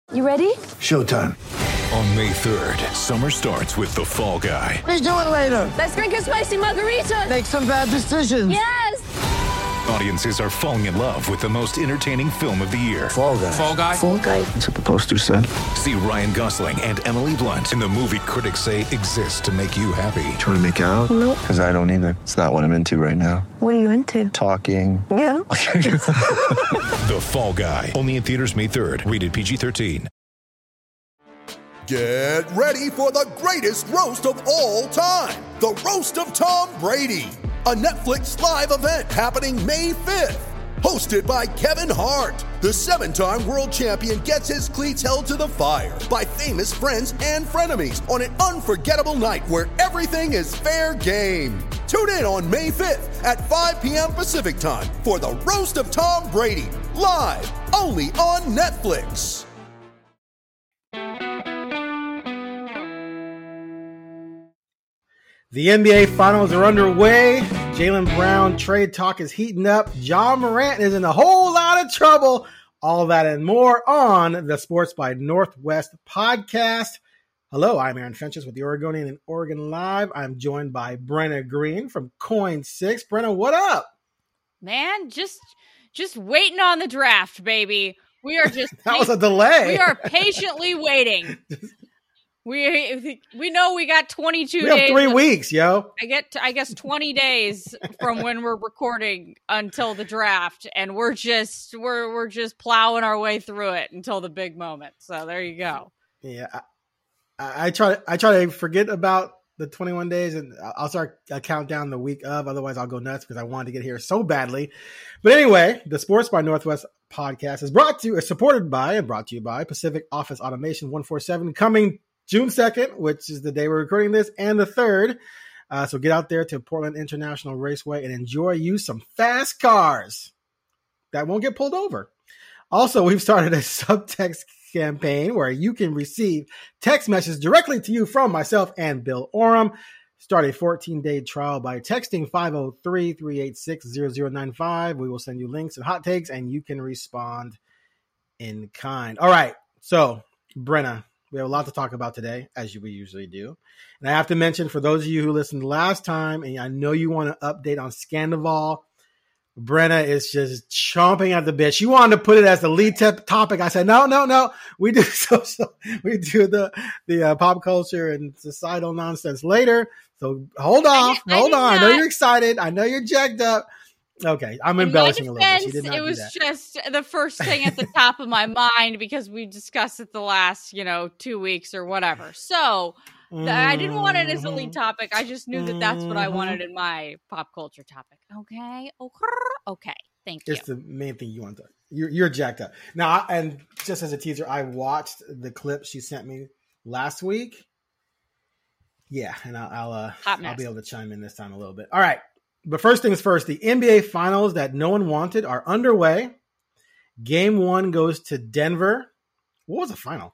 You ready? Showtime. On May 3rd, summer starts with The Fall Guy. Let's do it later. Let's drink a spicy margarita. Make some bad decisions. Yes! Audiences are falling in love with the most entertaining film of the year. Fall Guy. Fall Guy? Fall guy. That's what the poster said. See Ryan Gosling and Emily Blunt in the movie critics say exists to make you happy. Trying to make it out? Nope. Because I don't either. It's not what I'm into right now. What are you into? Talking. Yeah. The Fall Guy. Only in theaters May 3rd. Rated PG-13. Get ready for the greatest roast of all time. The Roast of Tom Brady. A Netflix live event happening May 5th. Hosted by Kevin Hart. The 7-time world champion gets his cleats held to the fire by famous friends and frenemies on an unforgettable night where everything is fair game. Tune in on May 5th at 5 p.m. Pacific time for the Roast of Tom Brady. Live only on Netflix. The NBA Finals are underway. Jaylen Brown trade talk is heating up. Ja Morant is in a whole lot of trouble. All that and more on the Sports by Northwest podcast. Hello, I'm Aaron Fenches with the Oregonian and Oregon Live. I'm joined by Brenna Green from Coin6. Brenna, what up? Man, just waiting on the draft, baby. We are just That was a delay. We are patiently waiting. We know we got 22 We days. have 3 weeks, yo. I guess 20 days from when we're recording until the draft, and we're just plowing our way through it until the big moment. So there you go. Yeah, I try to forget about the 21 days, and I'll start a countdown the week of. Otherwise, I'll go nuts because I wanted to get here so badly. But anyway, the Sports by Northwest podcast is supported by and brought to you by Pacific Office Automation 147, coming June 2nd, which is the day we're recording this, and the 3rd. So get out there to Portland International Raceway and enjoy you some fast cars that won't get pulled over. Also, we've started a subtext campaign where you can receive text messages directly to you from myself and Bill Oram. Start a 14-day trial by texting 503-386-0095. We will send you links and hot takes, and you can respond in kind. All right, so Brenna, we have a lot to talk about today, as we usually do. And I have to mention, for those of you who listened last time, and I know you want to update on Scandival, Brenna is just chomping at the bit. She wanted to put it as the lead topic. I said, no. We do we do the pop culture and societal nonsense later. So hold on. I know you're excited. I know you're jacked up. Okay, I'm embellishing a little bit. She did not it was do that. just the first thing at the top of my mind because we discussed it the last 2 weeks or whatever. So I didn't want it as a lead topic. I just knew that that's what I wanted in my pop culture topic. Okay. Thank you. It's the main thing you want to. You're jacked up now. And just as a teaser, I watched the clip she sent me last week. Yeah, and I'll be able to chime in this time a little bit. All right. But first things first, the NBA Finals that no one wanted are underway. Game 1 goes to Denver. What was the final?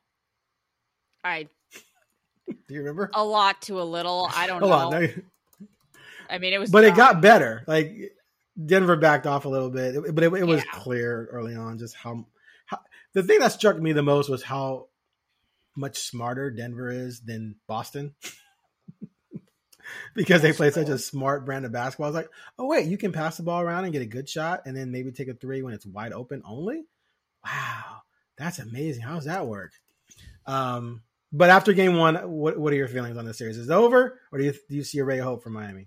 Do you remember? A lot to a little. I don't know. I mean, it was. But it got better. Like, Denver backed off a little bit. But it was clear early on just how... The thing that struck me the most was how much smarter Denver is than Boston. Because they play such a smart brand of basketball. I was like, oh, wait, you can pass the ball around and get a good shot and then maybe take a 3 when it's wide open only? Wow, that's amazing. How does that work? But after game 1, what are your feelings on this series? Is it over, or do you see a ray of hope for Miami?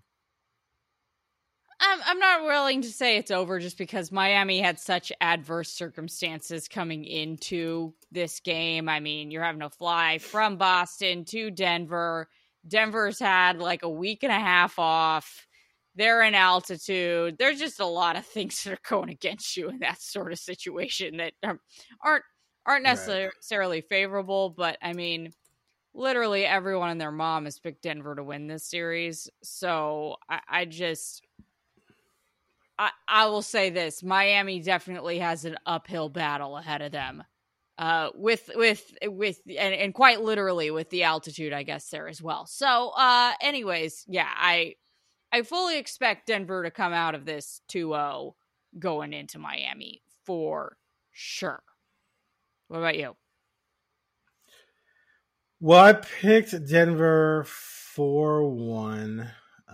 I'm not willing to say it's over just because Miami had such adverse circumstances coming into this game. I mean, you're having to fly from Boston to Denver. Denver's had like a week and a half off. They're in altitude. There's just a lot of things that are going against you in that sort of situation that aren't necessarily favorable. But I mean, literally everyone and their mom has picked Denver to win this series. So I will say this: Miami definitely has an uphill battle ahead of them. With quite literally with the altitude, I guess, there as well. So, anyways, yeah, I fully expect Denver to come out of this 2-0 going into Miami for sure. What about you? Well, I picked Denver 4-1.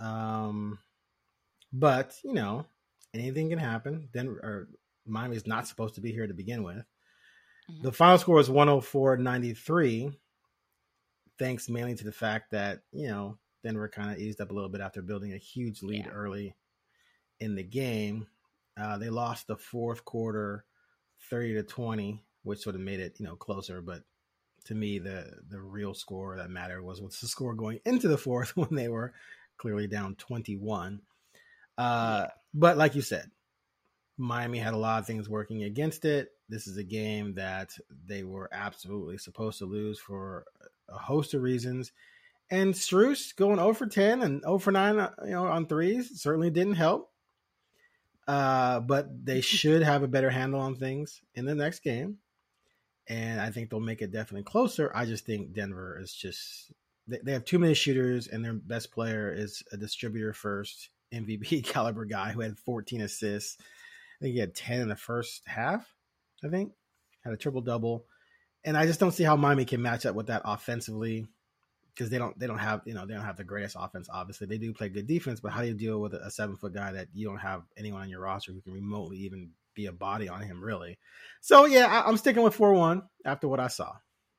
But, anything can happen. Denver or Miami's not supposed to be here to begin with. The final score is 104-93, thanks mainly to the fact that, Denver kind of eased up a little bit after building a huge lead early in the game. They lost the fourth quarter 30-20, which sort of made it, closer. But to me, the real score that mattered was what's the score going into the fourth when they were clearly down 21. But like you said, Miami had a lot of things working against it. This is a game that they were absolutely supposed to lose for a host of reasons. And Strus going 0 for 10 and 0 for 9, on threes certainly didn't help. But they should have a better handle on things in the next game. And I think they'll make it definitely closer. I just think Denver is they have too many shooters, and their best player is a distributor first MVP caliber guy who had 14 assists. I think he had 10 in the first half, had a triple-double. And I just don't see how Miami can match up with that offensively, because they don't have the greatest offense. Obviously, they do play good defense, but how do you deal with a 7-foot guy that you don't have anyone on your roster who can remotely even be a body on him, really? So yeah, I'm sticking with 4-1 after what I saw.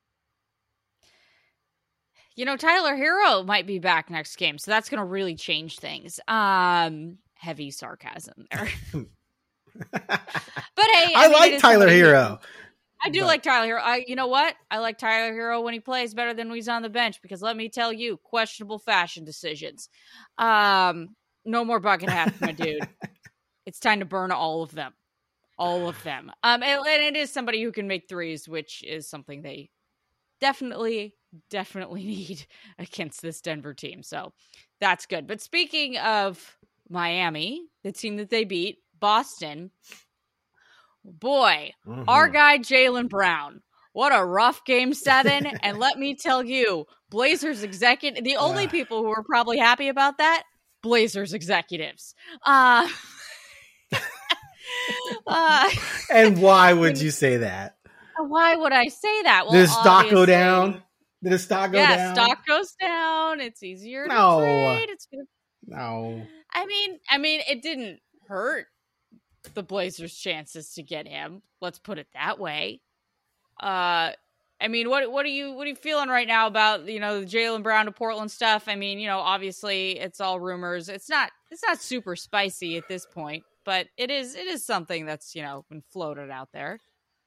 Tyler Hero might be back next game, so that's going to really change things. Heavy sarcasm there. But hey, I like Tyler Hero. I do like Tyler Hero. You know what? I like Tyler Hero when he plays better than when he's on the bench, because let me tell you, questionable fashion decisions. No more bucket hats, my dude. It's time to burn all of them. All of them. And it is somebody who can make threes, which is something they definitely need against this Denver team. So that's good. But speaking of Miami, the team that they beat, Boston, boy, our guy Jaylen Brown, what a rough game 7. And let me tell you, Blazers executive, the only people who are probably happy about that, Blazers executives. And why would you say that? Why would I say that? Well, did stock go down? Did the stock go down? Yeah, stock goes down. It's easier to trade. No. I mean, it didn't hurt the Blazers' chances to get him. Let's put it that way. What are you feeling right now about, the Jaylen Brown to Portland stuff? Obviously it's all rumors. It's not super spicy at this point, but it is something that's, been floated out there.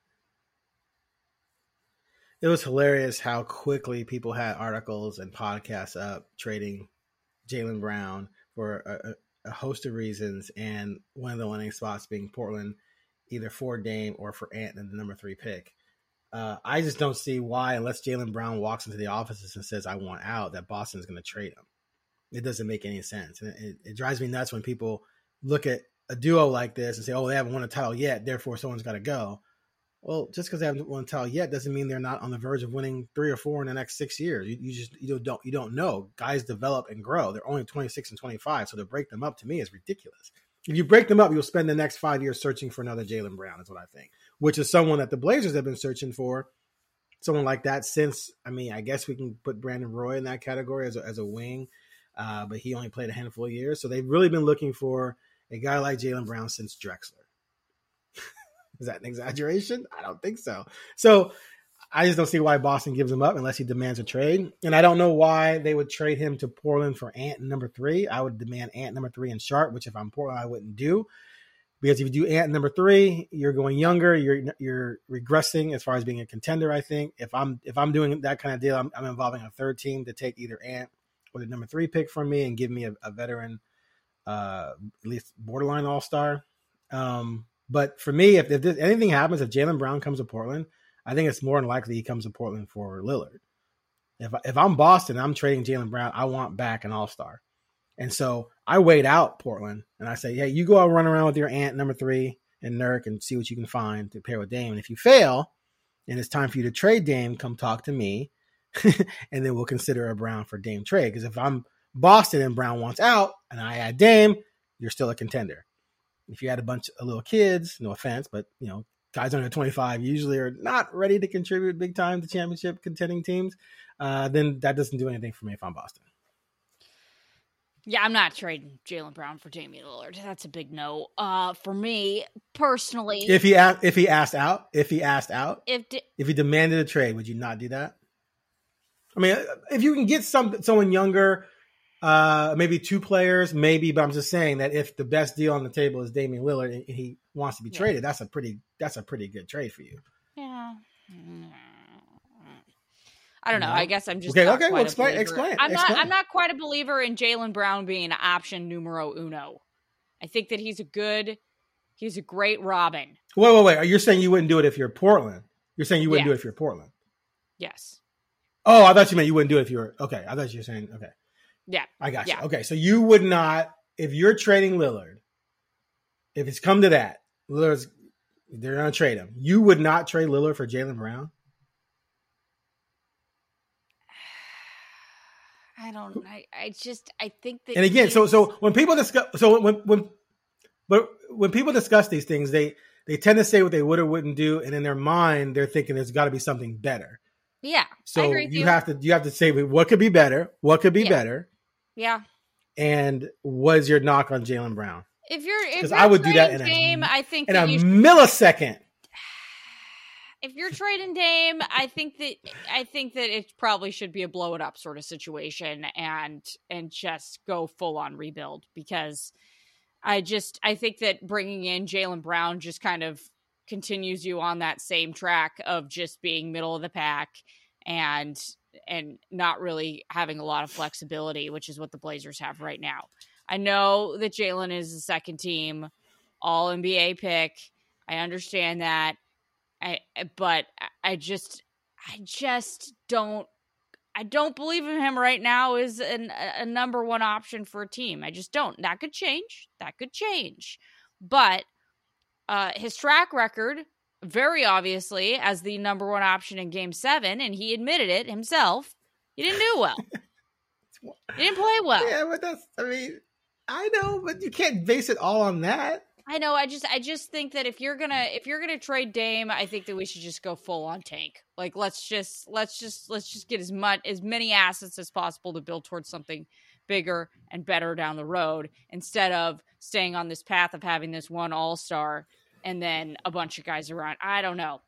It was hilarious how quickly people had articles and podcasts up trading Jaylen Brown for a host of reasons, and one of the landing spots being Portland, either for Dame or for Ant and the number 3 pick. I just don't see why, unless Jaylen Brown walks into the offices and says, I want out, that Boston's going to trade him. It doesn't make any sense. And it drives me nuts when people look at a duo like this and say, oh, they haven't won a title yet, therefore someone's got to go. Well, just because they haven't won a title yet doesn't mean they're not on the verge of winning 3 or 4 in the next 6 years. You don't know. Guys develop and grow. They're only 26 and 25, so to break them up to me is ridiculous. If you break them up, you'll spend the next 5 years searching for another Jaylen Brown, is what I think, which is someone that the Blazers have been searching for, someone like that since, I guess we can put Brandon Roy in that category as a wing, but he only played a handful of years. So they've really been looking for a guy like Jaylen Brown since Drexler. Is that an exaggeration? I don't think so. So I just don't see why Boston gives him up unless he demands a trade. And I don't know why they would trade him to Portland for Ant number 3. I would demand Ant number 3 and Sharp, which if I'm Portland, I wouldn't do. Because if you do Ant number 3, you're going younger. You're regressing as far as being a contender, I think. If I'm doing that kind of deal, I'm involving a third team to take either Ant or the number 3 pick from me and give me a veteran, at least borderline all-star. But for me, if anything happens, if Jaylen Brown comes to Portland, I think it's more than likely he comes to Portland for Lillard. If I'm Boston, I'm trading Jaylen Brown, I want back an all-star. And so I wait out Portland and I say, hey, you go out run around with your Ant number 3 and Nurk and see what you can find to pair with Dame. And if you fail and it's time for you to trade Dame, come talk to me and then we'll consider a Brown for Dame trade. Because if I'm Boston and Brown wants out and I add Dame, you're still a contender. If you had a bunch of little kids, no offense, but guys under 25 usually are not ready to contribute big time to championship contending teams, then that doesn't do anything for me if I'm Boston. Yeah, I'm not trading Jaylen Brown for Damian Lillard. That's a big no. For me personally, if he asked out, if he demanded a trade, would you not do that? I mean, if you can get someone younger, maybe 2 players, maybe. But I'm just saying that if the best deal on the table is Damian Lillard and he wants to be traded, that's a pretty good trade for you. Yeah. I don't know. I guess I'm just okay. Well, explain. I'm not quite a believer in Jaylen Brown being option numero uno. I think that he's a great Robin. Wait. You're saying you wouldn't do it if you're Portland? You're saying you wouldn't do it if you're Portland? Yes. Oh, I thought you meant you wouldn't do it if you're okay. I thought you were saying okay. Yeah, I got you. Yeah. Okay, so you would not if you're trading Lillard. If it's come to that, they're going to trade him. You would not trade Lillard for Jaylen Brown. I don't. I think that. And again, so when people discuss, when people discuss these things, they tend to say what they would or wouldn't do, and in their mind, they're thinking there's got to be something better. Yeah. So I agree with you have to say what could be better, what could be better. Yeah. And what is your knock on Jaylen Brown? If I would do that in a millisecond. If you're trading Dame, I think that it probably should be a blow it up sort of situation and just go full on rebuild, because I think that bringing in Jaylen Brown just kind of continues you on that same track of just being middle of the pack and not really having a lot of flexibility, which is what the Blazers have right now. I know that Jaylen is the second team all NBA pick. I understand that. But I just don't believe in him right now as a number one option for a team. I just don't. That could change. But his track record, very obviously, as the number one option in Game 7, and he admitted it himself, he didn't do well. He didn't play well. Yeah, but I know, but you can't base it all on that. I know. I just think that if you're gonna trade Dame, I think that we should just go full on tank. Like let's just get as many assets as possible to build towards something bigger and better down the road, instead of staying on this path of having this one all-star and then a bunch of guys around. I don't know.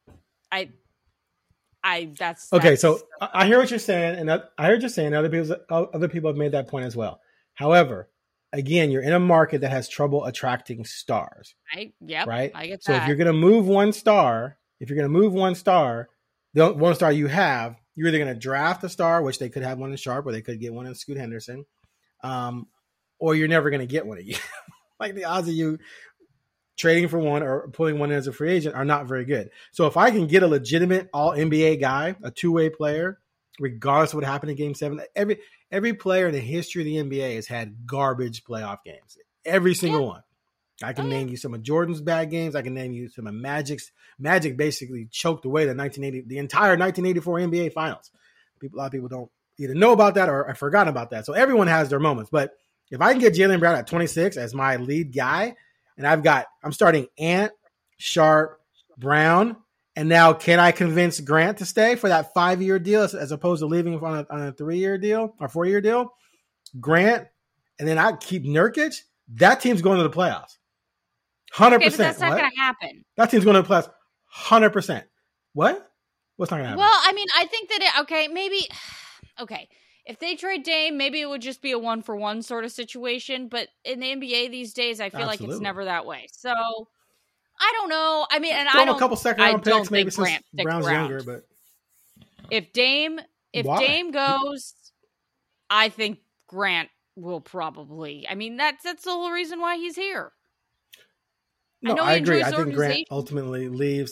That's okay. So I hear what you're saying, and I heard you saying other people have made that point as well. However, again, you're in a market that has trouble attracting stars. Right? I get that. So if you're going to move one star, the one star you have, you're either going to draft a star, which they could have one in Sharp, or they could get one in Scoot Henderson, or you're never going to get one of you. Like the odds of you trading for one or pulling one in as a free agent are not very good. So if I can get a legitimate all NBA guy, a two-way player, regardless of what happened in Game 7, every player in the history of the NBA has had garbage playoff games. Every single one. I can name you some of Jordan's bad games. I can name you some of Magic's. Magic basically choked away the entire 1984 NBA Finals. A lot of people don't either know about that or have forgotten about that. So everyone has their moments. But if I can get Jaylen Brown at 26 as my lead guy, and I'm starting Ant, Sharp, Brown, and now can I convince Grant to stay for that 5-year deal as opposed to leaving on a 3-year deal or 4-year deal? Grant, and then I keep Nurkic. That team's going to the playoffs. 100%. Okay, but that's not going to happen. That team's going to the playoffs. 100%. What? What's not going to happen? Well, I mean, I think that maybe. If they trade Dame, maybe it would just be a 1-for-1 sort of situation. But in the NBA these days, I feel like it's never that way. So I don't know. I mean, and Throw I don't. A couple second round picks, maybe since Grant Brown's younger. But if Dame goes, I think Grant will probably. I mean, that's the whole reason why he's here. No, I agree. I think Grant ultimately leaves.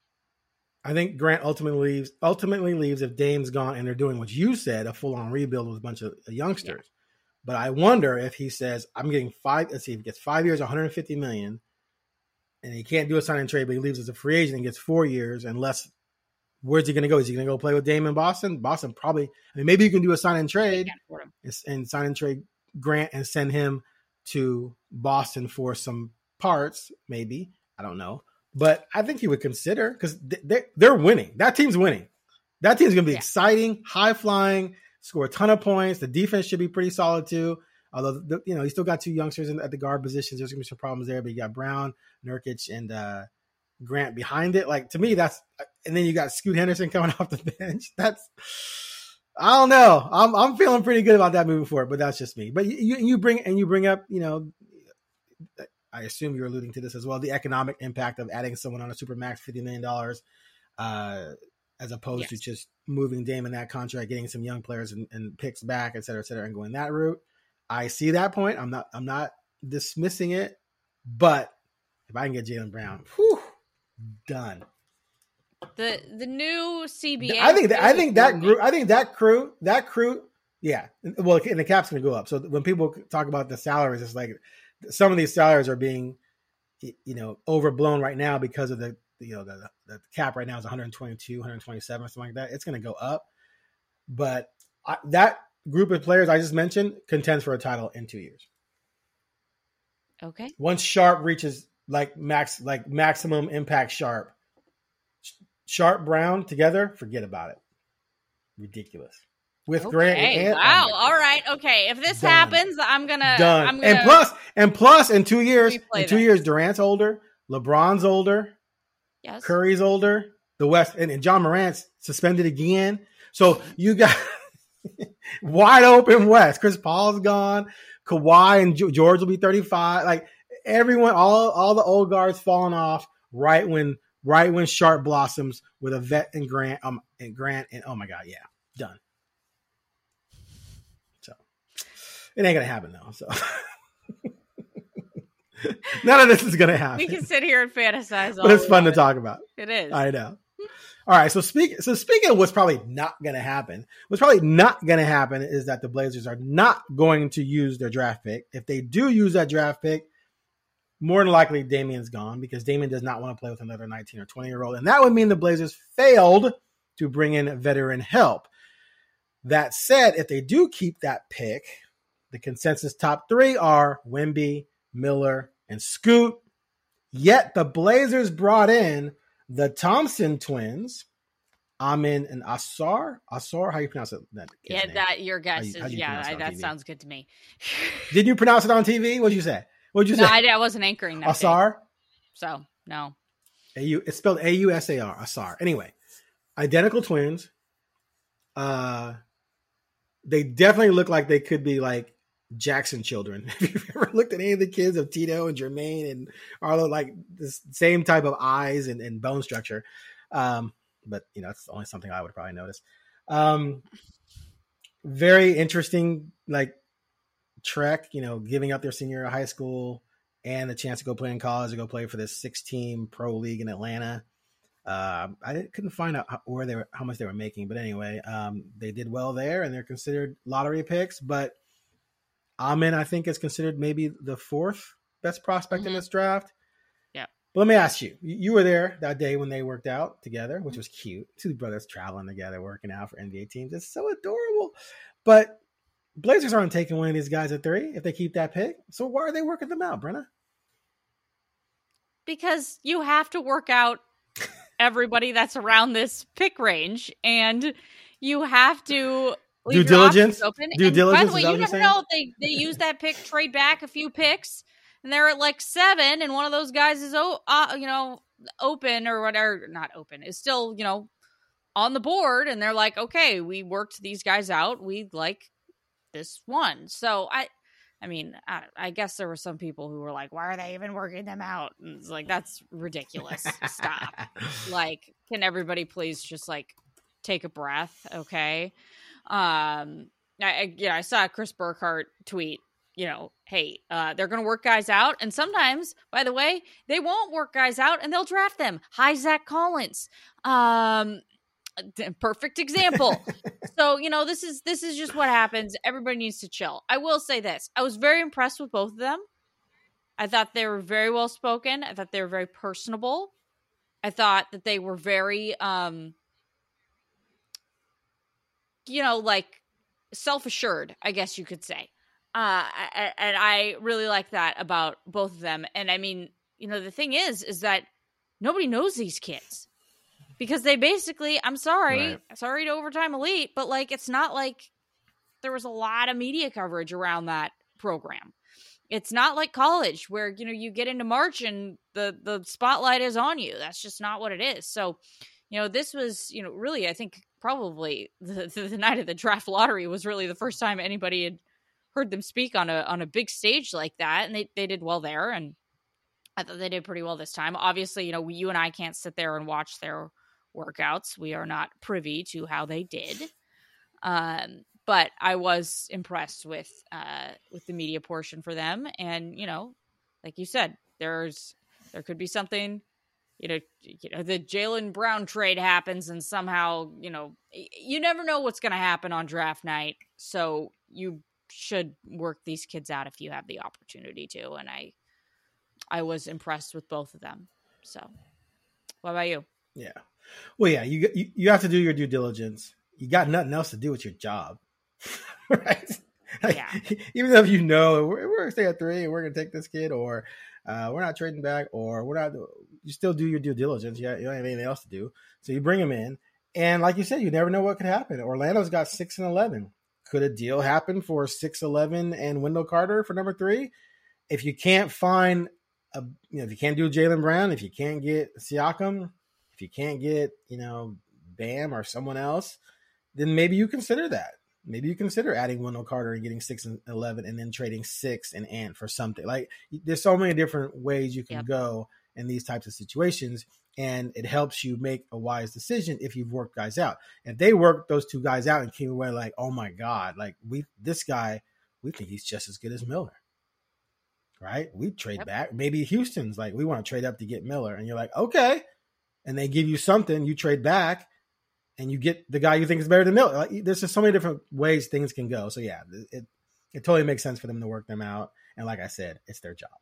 Ultimately leaves if Dame's gone and they're doing what you said, a full-on rebuild with a bunch of youngsters. Yeah. But I wonder if he says, I'm getting 5, let's see, if he gets 5 years, $150 million, and he can't do a sign and trade, but he leaves as a free agent and gets 4 years, where's he going to go? Is he going to go play with Dame in Boston? Boston probably, maybe you can do a sign and trade and sign and trade Grant and send him to Boston for some parts, maybe. I don't know. but I think he would consider because they're winning. That team's winning. That team's going to be exciting, high flying, score a ton of points. The defense should be pretty solid too. Although, you still got two youngsters at the guard positions. There's going to be some problems there, but you got Brown, Nurkic, and Grant behind it. Like, to me, and then you got Scoot Henderson coming off the bench. I don't know. I'm feeling pretty good about that moving forward, but that's just me. But you bring up, I assume you're alluding to this as well, the economic impact of adding someone on a Supermax $50 million, as opposed to just moving Dame in that contract, getting some young players and picks back, et cetera, and going that route. I see that point. I'm not dismissing it, but if I can get Jaylen Brown, done. The new CBA. I think that crew. Yeah. Well, and the cap's going to go up. So when people talk about the salaries, it's like some of these salaries are being, overblown right now because of the cap right now is 122, 127 or something like that. It's going to go up, but that group of players I just mentioned contends for a title in 2 years. Okay. Once Sharp reaches maximum impact Sharp Brown together, forget about it. Ridiculous. With Grant and wow. All right. Okay. If this happens, I'm gonna done. And plus in 2 years, Durant's older, LeBron's older, yes, Curry's older, the West and John Morant's suspended again. So you got wide open West. Chris Paul's gone. Kawhi and George will be 35. Like everyone, all the old guards falling off right when Sharp blossoms with a vet and Grant and oh my God, yeah, done. So it ain't gonna happen though. So none of this is gonna happen. We can sit here and fantasize, but it's fun to talk about. It is. I know. All right, so speaking of what's probably not going to happen, is that the Blazers are not going to use their draft pick. If they do use that draft pick, more than likely Damian's gone because Damian does not want to play with another 19 or 20-year-old, and that would mean the Blazers failed to bring in veteran help. That said, if they do keep that pick, the consensus top three are Wemby, Miller, and Scoot. Yet the Blazers brought in the Thompson twins, Amin and Asar. Asar, how you pronounce it? That your guess is that sounds good to me. Did you pronounce it on TV? What'd you say? No, I wasn't anchoring that. Asar. So no. It's spelled Ausar. Asar. Anyway, identical twins. They definitely look like they could be like Jackson children. Have you ever looked at any of the kids of Tito and Jermaine and Arlo, like the same type of eyes and bone structure? But it's only something I would probably notice. Very interesting, like trek, giving up their senior year of high school and the chance to go play in college, to go play for this 6-team pro league in Atlanta. I couldn't find out how much they were making, but anyway, they did well there and they're considered lottery picks, but Amin, I think, is considered maybe the fourth best prospect in this draft. Yeah. But let me ask you, you were there that day when they worked out together, which was cute. Two brothers traveling together, working out for NBA teams. It's so adorable. But Blazers aren't taking one of these guys at 3 if they keep that pick. So why are they working them out, Brenna? Because you have to work out everybody that's around this pick range, and you have to due diligence. Open. Due diligence. By the way, you never know if they use that pick, trade back a few picks, and they're at like 7, and one of those guys is open or whatever, not open, is still on the board, and they're like, okay, we worked these guys out, we like this one. So I guess there were some people who were like, why are they even working them out? And it's like, that's ridiculous. Stop. Like, can everybody please just like take a breath? Okay. I saw Chris Burkhardt tweet, hey, they're going to work guys out. And sometimes, by the way, they won't work guys out and they'll draft them. Hi, Zach Collins. Perfect example. So, this is just what happens. Everybody needs to chill. I will say this. I was very impressed with both of them. I thought they were very well spoken. I thought they were very personable. I thought that they were very, like self-assured, I guess you could say. And I really like that about both of them. And I mean, the thing is that nobody knows these kids because they basically, I'm sorry to Overtime Elite, but like, it's not like there was a lot of media coverage around that program. It's not like college where, you get into March and the spotlight is on you. That's just not what it is. So, this was, really, I think probably the night of the draft lottery was really the first time anybody had heard them speak on a big stage like that. And they did well there. And I thought they did pretty well this time. Obviously, you and I can't sit there and watch their workouts. We are not privy to how they did. But I was impressed with the media portion for them. And, like you said, there could be something, the Jaylen Brown trade happens and somehow, you never know what's going to happen on draft night. So you should work these kids out if you have the opportunity to. And I was impressed with both of them. So what about you? Yeah. Well, yeah, you have to do your due diligence. You got nothing else to do with your job. Right? Like, yeah. Even though we're going to stay at 3 and we're going to take this kid, or we're not trading back, or you still do your due diligence. You don't have anything else to do. So you bring him in. And like you said, you never know what could happen. Orlando's got 6-11. Could a deal happen for 6-11 and Wendell Carter for number 3? If you can't find if you can't do Jaylen Brown, if you can't get Siakam, if you can't get, Bam or someone else, then maybe you consider that. Maybe you consider adding Wendell Carter and getting 6-11 and then trading 6 and Ant for something. Like, there's so many different ways you can go in these types of situations, and it helps you make a wise decision if you've worked guys out. If they worked those 2 guys out and came away like, oh my God, like this guy, we think he's just as good as Miller. Right? We trade back. Maybe Houston's like, we want to trade up to get Miller. And you're like, okay. And they give you something, you trade back, and you get the guy you think is better than Miller. Like, there's just so many different ways things can go. So yeah, it totally makes sense for them to work them out. And like I said, it's their job.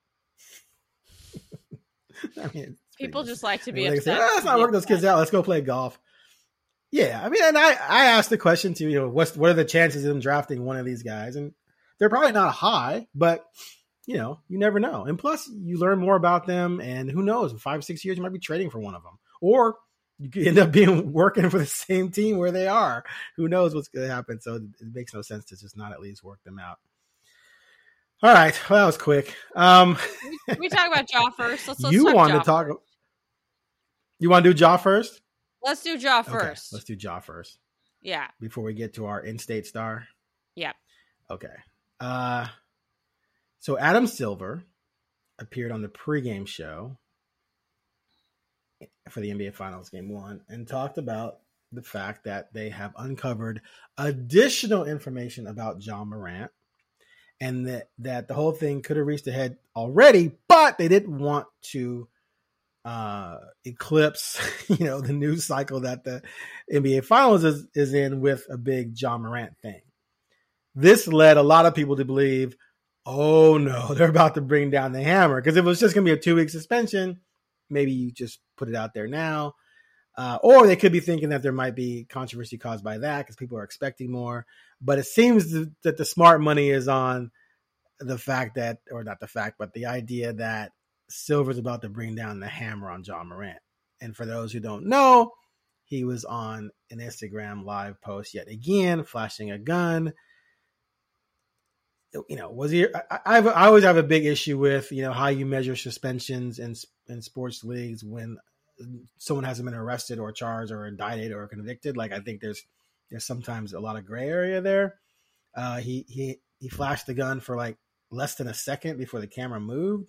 I mean, people just like to be upset. upset. Let's not work those kids out. Let's go play golf. Yeah, I mean, and I asked the question too. What are the chances of them drafting one of these guys? And they're probably not high, but you never know. And plus, you learn more about them, and who knows? In 5-6 years, you might be trading for one of them, or you could end up working for the same team where they are. Who knows what's going to happen? So it makes no sense to just not at least work them out. All right. Well, that was quick. We talk about Ja first. Let's you talk want Ja to talk? First. You want to do Ja first? Let's do Ja Okay, first. let's do Ja first. Yeah. Before we get to our in-state star. Yeah. Okay. So Adam Silver appeared on the pregame show for the NBA Finals Game 1 and talked about the fact that they have uncovered additional information about Ja Morant, and that the whole thing could have reached a head already, but they didn't want to eclipse, the news cycle that the NBA Finals is in with a big Ja Morant thing. This led a lot of people to believe, oh no, they're about to bring down the hammer. Because if it was just going to be a 2-week suspension, maybe you just put it out there now. Or they could be thinking that there might be controversy caused by that because people are expecting more. But it seems that the smart money is on the fact that, or not the fact, but the idea that Silver's about to bring down the hammer on Ja Morant. And for those who don't know, he was on an Instagram live post yet again, flashing a gun. Was he? I always have a big issue with how you measure suspensions in sports leagues when someone hasn't been arrested or charged or indicted or convicted. Like, I think there's sometimes a lot of gray area there. He flashed the gun for like less than a second before the camera moved.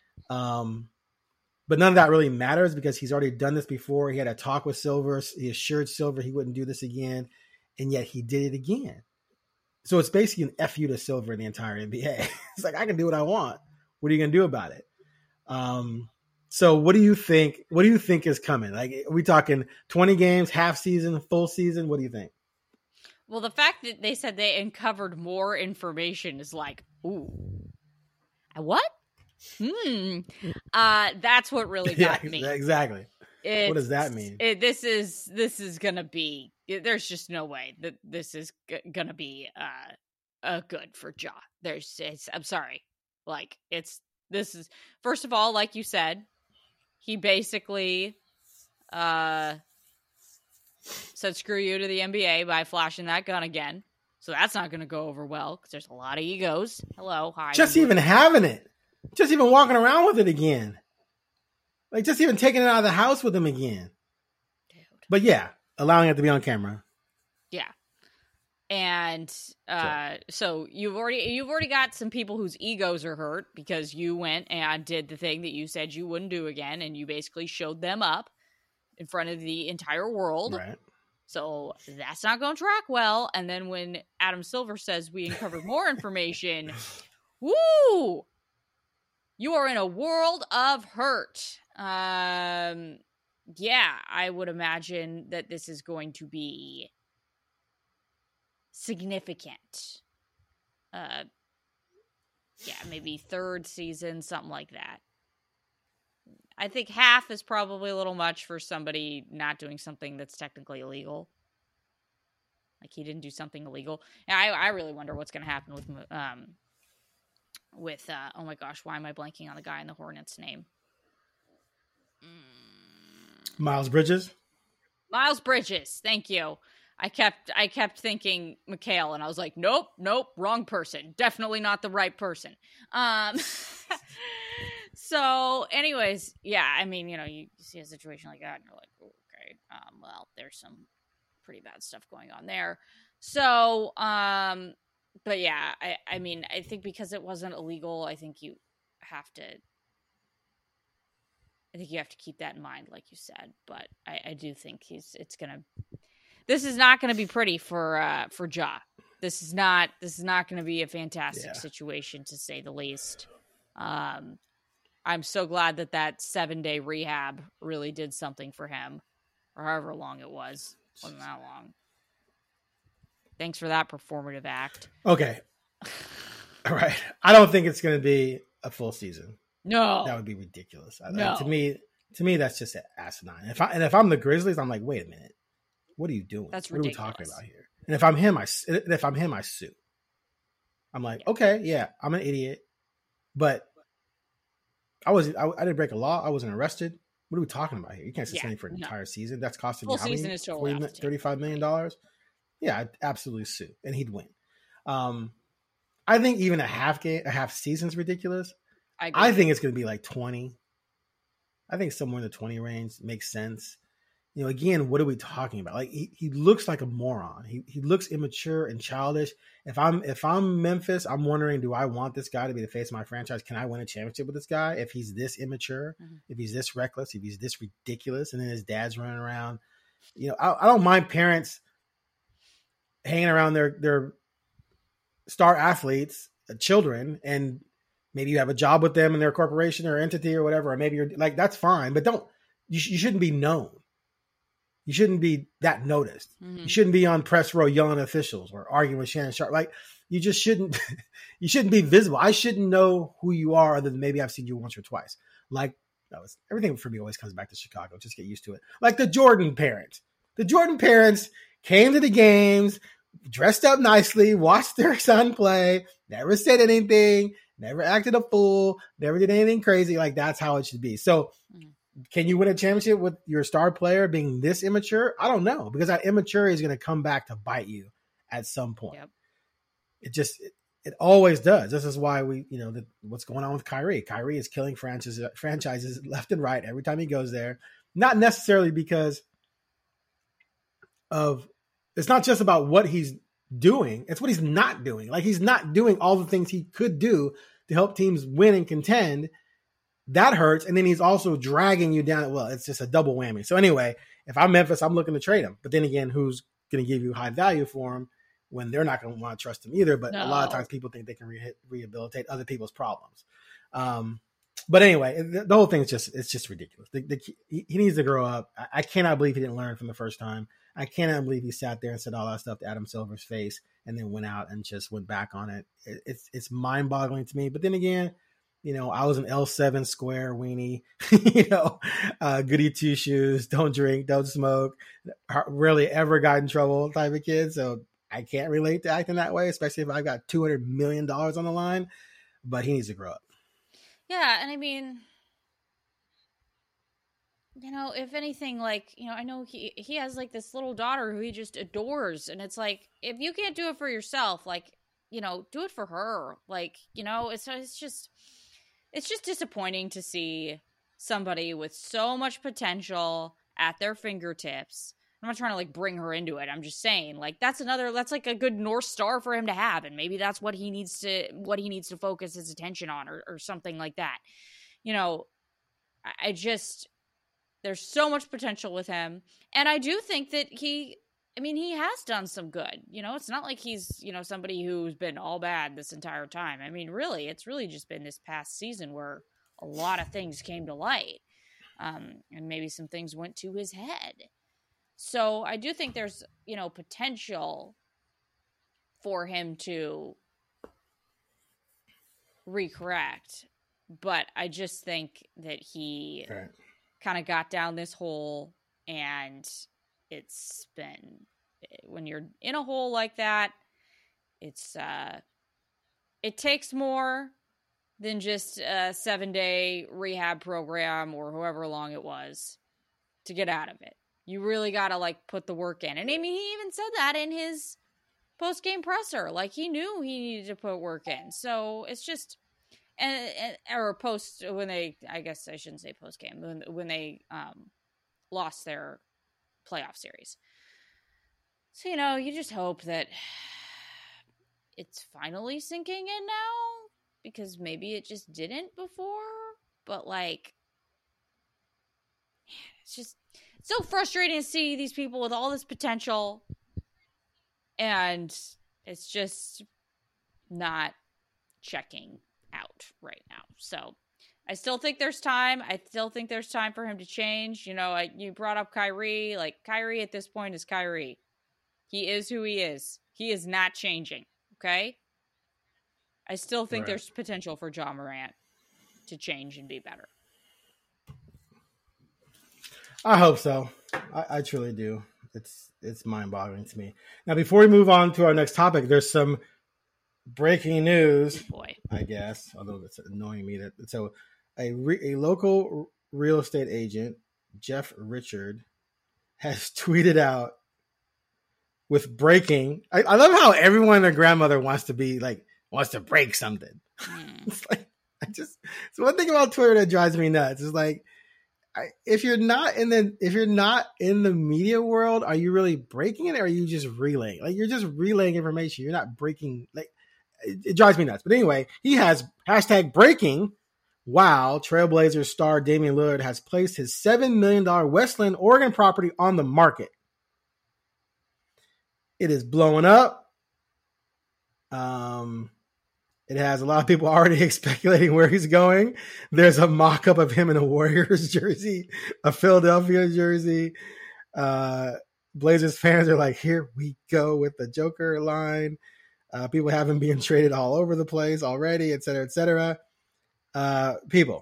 But none of that really matters because he's already done this before. He had a talk with Silver. He assured Silver he wouldn't do this again, and yet he did it again. So it's basically an F you to Silver in the entire NBA. It's like, I can do what I want. What are you going to do about it? So what do you think? What do you think is coming? Like, are we talking 20 games, half season, full season? What do you think? Well, the fact that they said they uncovered more information is like, ooh, what? That's what really got me. Exactly. What does that mean? This is gonna be. There's just no way that this is gonna be good for Ja. I'm sorry. Like, this is, first of all, like you said, he basically said screw you to the NBA by flashing that gun again. So that's not going to go over well because there's a lot of egos. Hello, hi. Just even having it. Just even walking around with it again. Like, just even taking it out of the house with him again. Dude. But yeah, allowing it to be on camera. Yeah. And so you've already got some people whose egos are hurt because you went and did the thing that you said you wouldn't do again, and you basically showed them up in front of the entire world. Right. So that's not going to track well. And then when Adam Silver says we uncovered more information, woo! You are in a world of hurt. Yeah, I would imagine that this is going to be significant. Yeah, maybe third season, something like that. I think half is probably a little much for somebody not doing something that's technically illegal. Like, he didn't do something illegal. And I really wonder what's going to happen with oh my gosh, why am I blanking on the guy in the Hornets' name? Miles Bridges. Miles Bridges. Thank you. I kept thinking Mikhail, and I was like, nope, wrong person. Definitely not the right person. So, anyways, yeah, I mean, you see a situation like that, and you're like, okay, well, there's some pretty bad stuff going on there. So, but yeah, I mean, I think because it wasn't illegal, I think you have to keep that in mind, like you said. But I do think this is not going to be pretty for Ja. This is not going to be a fantastic situation, to say the least. I'm so glad that 7-day rehab really did something for him, or however long it was. It wasn't that long. Thanks for that performative act. Okay. All right. I don't think it's going to be a full season. No. That would be ridiculous. No. To me, that's just asinine. If I'm the Grizzlies, I'm like, wait a minute. What are you doing? That's ridiculous. What are we talking about here? And if I'm him, I sue. I'm like, okay, yeah, I'm an idiot, but I didn't break a law. I wasn't arrested. What are we talking about here? You can't sustain for an entire season. That's costing full you how season many? is totally $35 million. Yeah, I'd absolutely sue, and he'd win. I think even a half season's ridiculous. I think it's going to be like 20. I think somewhere in the 20 range makes sense. Again, what are we talking about? Like, he looks like a moron. He looks immature and childish. If I'm Memphis, I'm wondering, do I want this guy to be the face of my franchise? Can I win a championship with this guy if he's this immature, if he's this reckless, if he's this ridiculous, and then his dad's running around? I don't mind parents hanging around their star athletes, children, and maybe you have a job with them in their corporation or entity or whatever, or maybe you're like, that's fine, but you shouldn't be known. You shouldn't be that noticed. You shouldn't be on press row yelling at officials or arguing with Shannon Sharpe. Like, you just shouldn't. You shouldn't be visible. I shouldn't know who you are, other than maybe I've seen you once or twice. Like, everything for me always comes back to Chicago. Just get used to it. Like the Jordan parents. The Jordan parents came to the games, dressed up nicely, watched their son play, never said anything, never acted a fool, never did anything crazy. Like, that's how it should be. So. Can you win a championship with your star player being this immature? I don't know, because that immaturity is going to come back to bite you at some point. Yep. It always does. This is why what's going on with Kyrie. Kyrie is killing franchises left and right every time he goes there. Not necessarily because it's not just about what he's doing. It's what he's not doing. Like, he's not doing all the things he could do to help teams win and contend. That hurts. And then he's also dragging you down. Well, it's just a double whammy. So anyway, if I'm Memphis, I'm looking to trade him. But then again, who's going to give you high value for him when they're not going to want to trust him either? But a lot of times people think they can rehabilitate other people's problems. But anyway, the whole thing is just ridiculous. He needs to grow up. I cannot believe he didn't learn from the first time. I cannot believe he sat there and said all that stuff to Adam Silver's face and then went out and just went back on it. It's mind boggling to me. But then again, I was an L7 square weenie, goody two shoes, don't drink, don't smoke, rarely ever got in trouble type of kid. So I can't relate to acting that way, especially if I've got $200 million on the line, but he needs to grow up. Yeah. And I mean, if anything, like, I know he has like this little daughter who he just adores, and it's like, if you can't do it for yourself, like, do it for her. Like, it's just disappointing to see somebody with so much potential at their fingertips. I'm not trying to like bring her into it. I'm just saying, like, that's like a good North Star for him to have, and maybe that's what he needs to focus his attention on, or something like that. There's so much potential with him, and I do think that he has done some good. It's not like he's somebody who's been all bad this entire time. I mean, really, it's really just been this past season where a lot of things came to light, and maybe some things went to his head. So I do think there's, potential for him to recorrect, but I just think that he kind of got down this hole, and it's been, when you're in a hole like that, it takes more than just a 7-day rehab program or however long it was to get out of it. You really got to like put the work in. And I mean, he even said that in his post-game presser. Like, he knew he needed to put work in. So it's just, or post, when they, I guess I shouldn't say post-game, when they lost their playoff series. So, you just hope that it's finally sinking in now, because maybe it just didn't before. But like, it's just so frustrating to see these people with all this potential, and it's just not checking out right now. So I still think there's time. I still think there's time for him to change. You brought up Kyrie. Like, Kyrie at this point is Kyrie. He is who he is. He is not changing. Okay? I still think there's potential for Ja Morant to change and be better. I hope so. I truly do. It's mind-boggling to me. Now, before we move on to our next topic, there's some breaking news. Boy, I guess, although it's annoying me that so a local real estate agent, Jeff Richard, has tweeted out with breaking. I love how everyone and their grandmother wants to break something. It's like, it's one thing about Twitter that drives me nuts. It's like, if you're not in the media world, are you really breaking it, or are you just relaying? Like, you're just relaying information. You're not breaking. Like, it drives me nuts. But anyway, he has #breaking. Wow, Trailblazers star Damian Lillard has placed his $7 million Westland, Oregon property on the market. It is blowing up. It has a lot of people already speculating where he's going. There's a mock-up of him in a Warriors jersey, a Philadelphia jersey. Blazers fans are like, here we go with the Joker line. People have him being traded all over the place already, et cetera, et cetera. People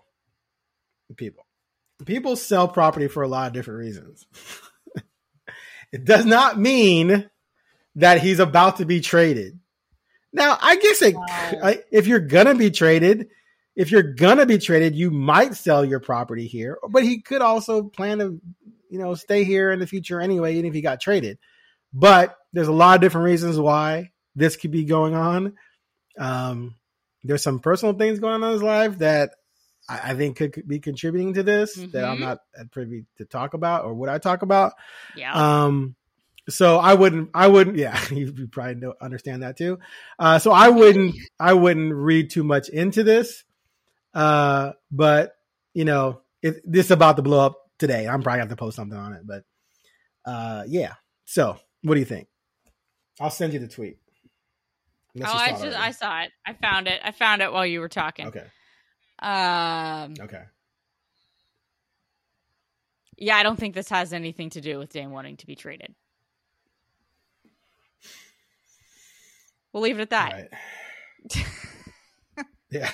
sell property for a lot of different reasons. It does not mean that he's about to be traded. Now, I guess if you're gonna be traded, you might sell your property here, but he could also plan to, stay here in the future anyway, even if he got traded. But there's a lot of different reasons why this could be going on. There's some personal things going on in his life that I think could be contributing to this that I'm not privy to talk about, or would I talk about? Yeah. So I wouldn't, yeah, you probably don't understand that too. So I wouldn't read too much into this. But this is about to blow up today. I'm probably have to post something on it, but, yeah. So what do you think? I'll send you the tweet. I saw it. I found it while you were talking. Okay. Okay. Yeah, I don't think this has anything to do with Dame wanting to be traded. We'll leave it at that. Right. Yeah.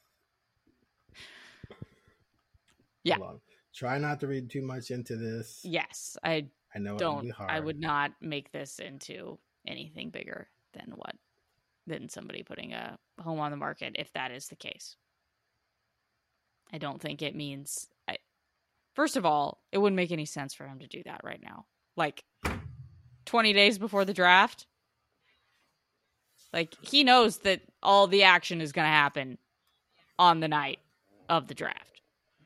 Yeah. Try not to read too much into this. Yes, I know don't. I would not make this into anything bigger than somebody putting a home on the market, if that is the case. I don't think it means First of all, it wouldn't make any sense for him to do that right now. Like 20 days before the draft. Like, he knows that all the action is going to happen on the night of the draft.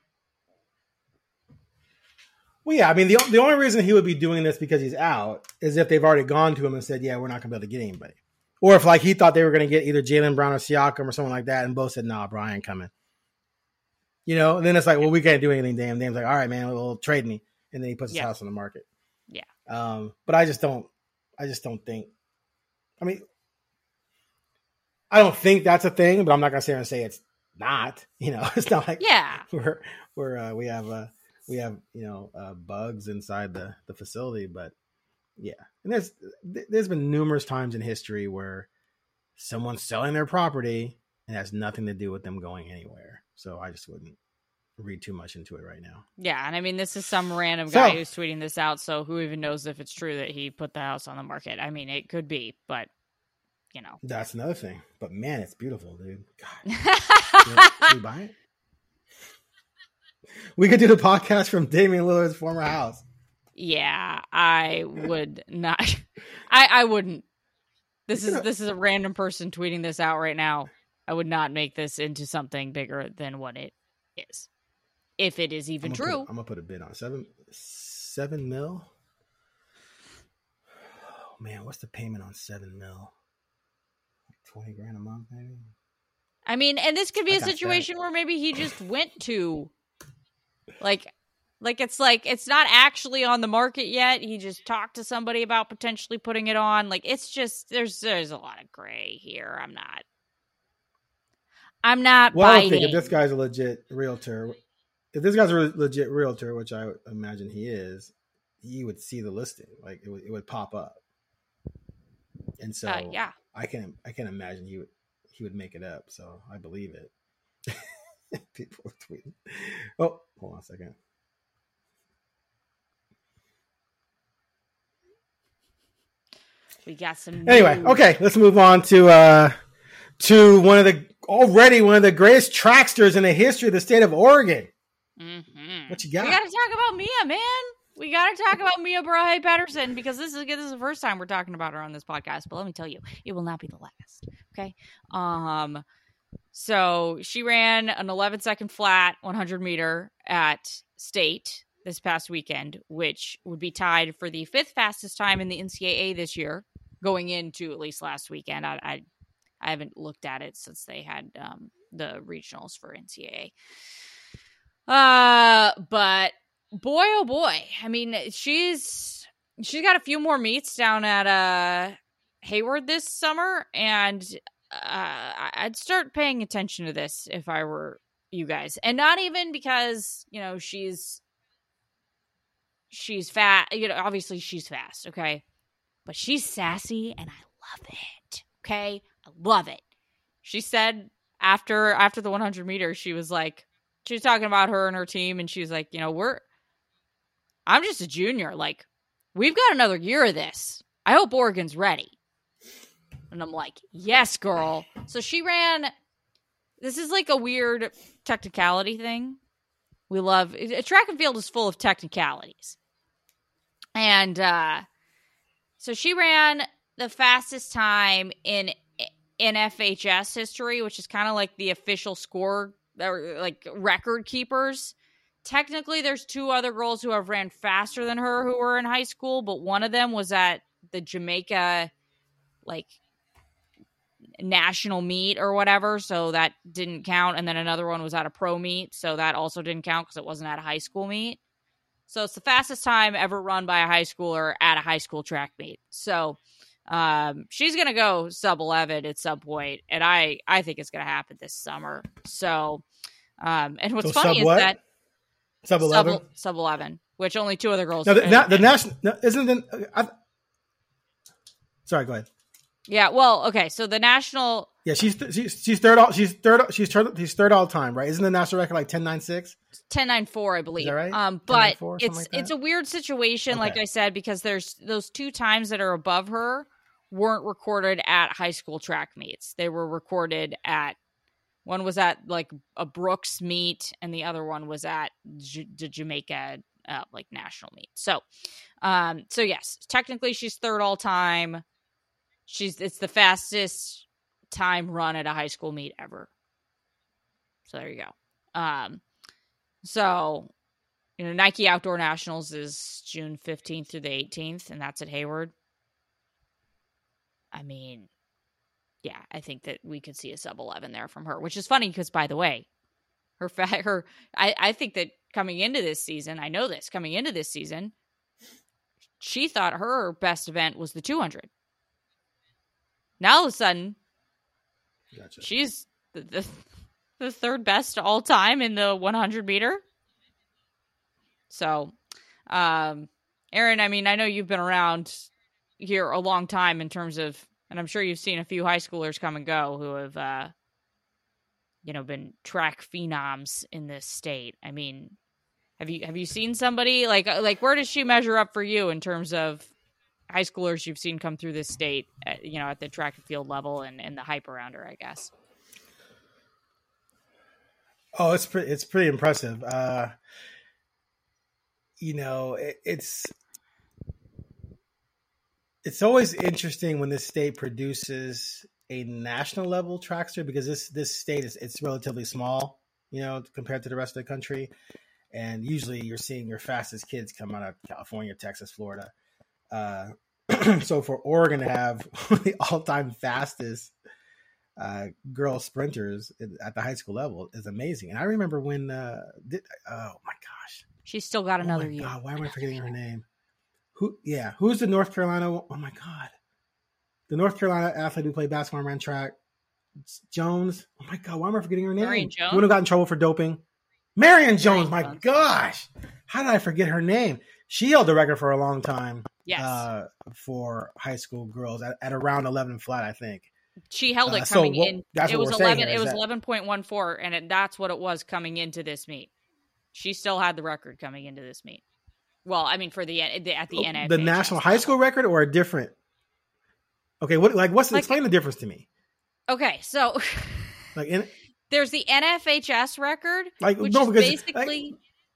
Well, yeah, I mean, the only reason he would be doing this because he's out is if they've already gone to him and said, yeah, we're not going to be able to get anybody. Or if, like, he thought they were going to get either Jaylen Brown or Siakam or someone like that, and both said, nah, bro, I ain't coming. You know, and then it's like, well, we can't do anything, damn. Dame's like, all right, man, well, trade me. And then he puts his house on the market. Yeah. But I just don't think, I mean, I don't think that's a thing, but I'm not going to sit here and say it's not, you know, it's not like we have, you know, bugs inside the facility, but yeah. And there's been numerous times in history where someone's selling their property and has nothing to do with them going anywhere. So I just wouldn't read too much into it right now. Yeah. And I mean, this is some random guy who's tweeting this out. So who even knows if it's true that he put the house on the market? I mean, it could be, but you know, that's another thing. But man, it's beautiful, dude. God. Can we buy it? We could do the podcast from Damian Lillard's former house. Yeah, I would not. I wouldn't. This is a random person tweeting this out right now. I would not make this into something bigger than what it is, if it is even true. I'm gonna put a bid on $7 mil. Oh man, what's the payment on $7 mil? Like $20,000 a month, maybe. I mean, and this could be a situation where maybe he just went to, like it's not actually on the market yet. He just talked to somebody about potentially putting it on. Like, it's just there's a lot of gray here. I'm not biting. I think if this guy's a legit realtor, which I would imagine he is, he would see the listing. Like it would pop up. And so yeah. I can imagine he would make it up. So I believe it. People are tweeting. Oh, hold on a second. We got some. Anyway, okay, let's move on to one of the greatest tracksters in the history of the state of Oregon. Mm-hmm. What you got? We got to talk about Mia, man. We got to talk about Mia Barahay-Patterson because this is the first time we're talking about her on this podcast. But let me tell you, it will not be the last. Okay. So she ran an 11-second flat 100 meter at state this past weekend, which would be tied for the 5th fastest time in the NCAA this year, going into at least last weekend. I haven't looked at it since they had the regionals for NCAA. But boy, oh boy. I mean, she's got a few more meets down at Hayward this summer, and I'd start paying attention to this if I were you guys. And not even because, you know, she's fat. You know, obviously she's fast, okay? But she's sassy, and I love it, okay? I love it. She said after the 100 meters, she was talking about her and her team, and she was like, you know, I'm just a junior. Like, we've got another year of this. I hope Oregon's ready. And I'm like, yes, girl. So she ran. This is like a weird technicality thing. We love track and field is full of technicalities. And so she ran the fastest time in NFHS history, which is kind of like the official score, like record keepers. Technically, there's 2 other girls who have ran faster than her who were in high school, but one of them was at the Jamaica, like, national meet or whatever, so that didn't count. And then another one was at a pro meet, so that also didn't count because it wasn't at a high school meet. So it's the fastest time ever run by a high schooler at a high school track meet. So she's going to go sub 11 at some point, and I think it's going to happen this summer. So, and what's funny is that sub 11, sub 11, which only 2 other girls. Now, the national isn't the. Sorry, go ahead. Yeah, well, okay. So the national. Yeah, she's third. She's third all time, right? Isn't the national record like 10.96? 10.94, I believe. Is that right? But 10.94, it's a weird situation, okay, like I said, because there's those 2 times that are above her weren't recorded at high school track meets. They were recorded at One was at like a Brooks meet, and the other one was at the Jamaica like national meet. So yes, technically she's third all time. It's the fastest time run at a high school meet ever. So there you go. So Nike Outdoor Nationals is June 15th through the 18th, and that's at Hayward. I mean, yeah, I think that we could see a sub 11 there from her, which is funny because, by the way, I think that coming into this season, she thought her best event was the 200. Now all of a sudden, Gotcha. she's the third best all time in the 100 meter. So, Aaron, I mean, I know you've been around here a long time in terms of, and I'm sure you've seen a few high schoolers come and go who have, been track phenoms in this state. I mean, have you seen somebody like where does she measure up for you in terms of high schoolers you've seen come through this state, at the track and field level and the hype around her, I guess? Oh, it's pretty impressive. It's always interesting when this state produces a national level trackster because this state it's relatively small, compared to the rest of the country. And usually you're seeing your fastest kids come out of California, Texas, Florida. So for Oregon to have the all-time fastest girl sprinters at the high school level is amazing. And I remember when oh my gosh, she's still got another year. God, why am I forgetting her name? Who's the North Carolina? Oh my God, the North Carolina athlete who played basketball and ran track. It's Jones. Oh my God, why am I forgetting her name? Marion Jones. The one who got in trouble for doping. Marion Jones. My gosh, how did I forget her name? She held the record for a long time. Yes. For high school girls at around 11 flat, I think. She held it coming in. It was 11. It was 11.14, and that's what it was coming into this meet. She still had the record coming into this meet. Well, I mean, for at the NFHS. The national high school record or a different? Okay, explain the difference to me. Okay, so there's the NFHS record, which is basically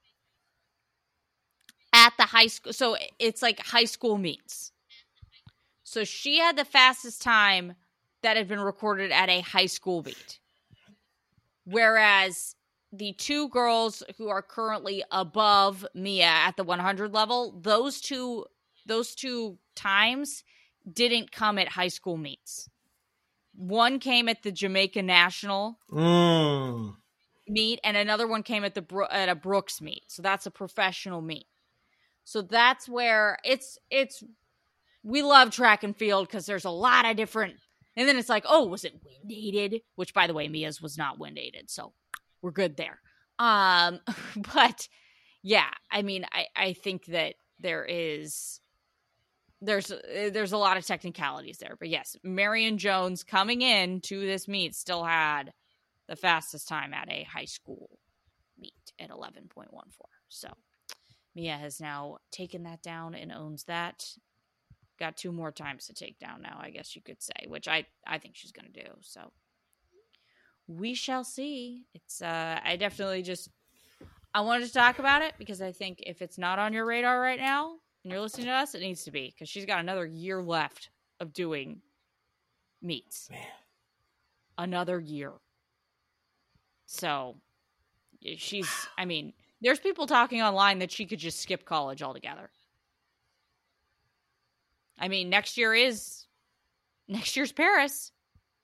at the high school. So it's like high school meets. So she had the fastest time that had been recorded at a high school meet. Whereas the two girls who are currently above Mia at the 100 level, those two times didn't come at high school meets. One came at the Jamaica National meet, and another one came at a Brooks meet. So that's a professional meet. So that's where it's we love track and field because there's a lot of different. And then it's like, oh, was it wind aided? Which, by the way, Mia's was not wind aided, so we're good there. But yeah, I mean, I think that there's a lot of technicalities there. But yes, Marion Jones coming in to this meet still had the fastest time at a high school meet at 11.14. So Mia has now taken that down and owns that. Got two more times to take down now, I guess you could say, which I think she's going to do. So we shall see. It's I definitely I wanted to talk about it because I think if it's not on your radar right now and you're listening to us, it needs to be because she's got another year left of doing meets. Man. Another year. So there's people talking online that she could just skip college altogether. I mean, next year's Paris.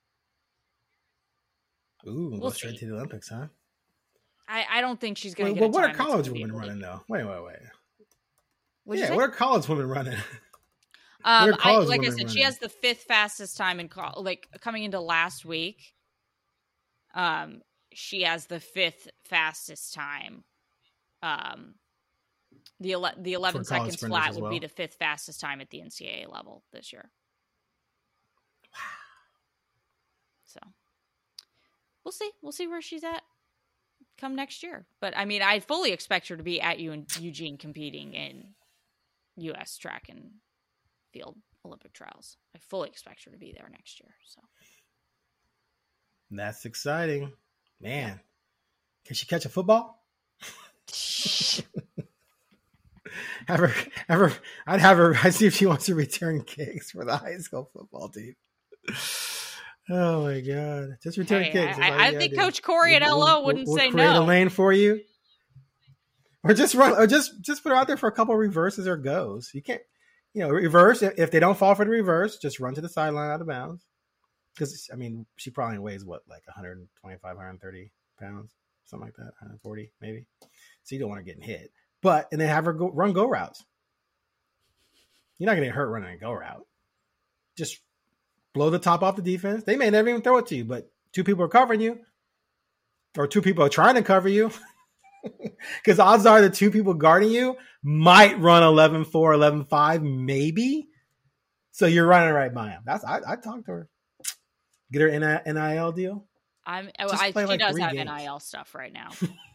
Ooh, we'll straight to the Olympics, huh? I don't think she's going to get. Well, what are college women running though? Wait. What are college women running? Like I said, she has the fifth fastest time in coming into last week. She has the fifth fastest time. The 11 seconds flat would be the fifth fastest time at the NCAA level this year. Wow. So we'll see where she's at come next year. But I mean, I fully expect her to be at Eugene competing in U.S. track and field Olympic trials. I fully expect her to be there next year. So that's exciting. Man, can she catch a football? I'd see if she wants to return kicks for the high school football team. Oh my God. Just return kicks. I think Coach Corey at LO wouldn't say create no. a lane for you. Or just run, or just put her out there for a couple of reverses or goes. You can't, reverse. If they don't fall for the reverse, just run to the sideline out of bounds. Because, she probably weighs like 125, 130 pounds, something like that, 140 maybe. So you don't want her getting hit. And then have her run go routes. You're not going to get hurt running a go route. Just blow the top off the defense. They may never even throw it to you, but 2 people are covering you. Or 2 people are trying to cover you. Because odds are the 2 people guarding you might run 11-4, 11-5, maybe. So you're running right by him. I talked to her. Get her NIL deal. She does have NIL stuff right now.